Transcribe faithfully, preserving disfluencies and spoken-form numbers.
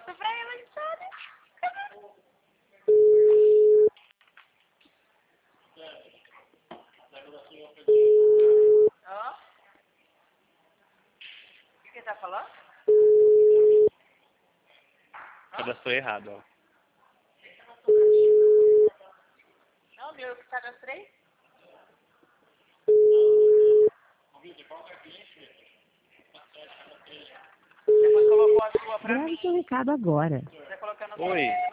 foto pra ela, Vitória. Ó. O que você tá falando? Cadastrou errado, ó. Não, meu, que cadastrei? Depois colocou a sua pra Grave mim. seu recado agora. Você colocando Oi.